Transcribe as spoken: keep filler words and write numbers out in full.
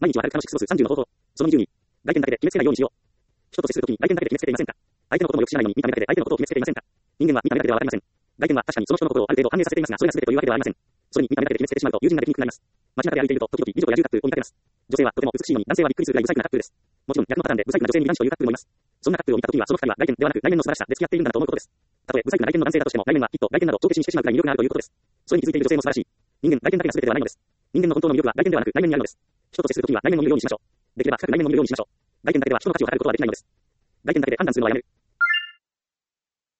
毎日は軽く楽しく過ごすさんじゅうの方法。そのにじゅうに。外見だけで決めつけないようにしよう。人と接するときに外見だけで決めつけていませんか？相手のこともよく知らないのに見た目だけで相手のことを決めつけていませんか？人間は見た目だけではわかりません。外見は確かにその人の心をある程度反映させていますが、それが全てというわけではありません。それに見た目だけで決めつけてしまうと友人ができにくくなります。街中で歩いていると時々美女と野獣カップルを見かけます。女性はとても美しいのに男性はびっくりするくらいブサイクなカップルです。もちろん逆のパターンでブサイクな女性に男子というカップルもいます。そんなカップルを見たときにはその二人は外見ではなく内面の素晴らしさで付き合っているんだなと思うことです。たとえブサイクな外見の男性だとしても内面はきっと外見などを帳消しにしてしまうくらい魅力があるということです。それに気づいている女性も素晴らしい。人間、外見だけが全てではないのです。人間の本当の魅力は外見ではなく内面にあるのです。人と接するときには内面を見るようにしましょう。できれば深く内面を見るようにしましょう。外見だけでは人の価値を測ることはできないのです。外見だけで判断するのはやめる。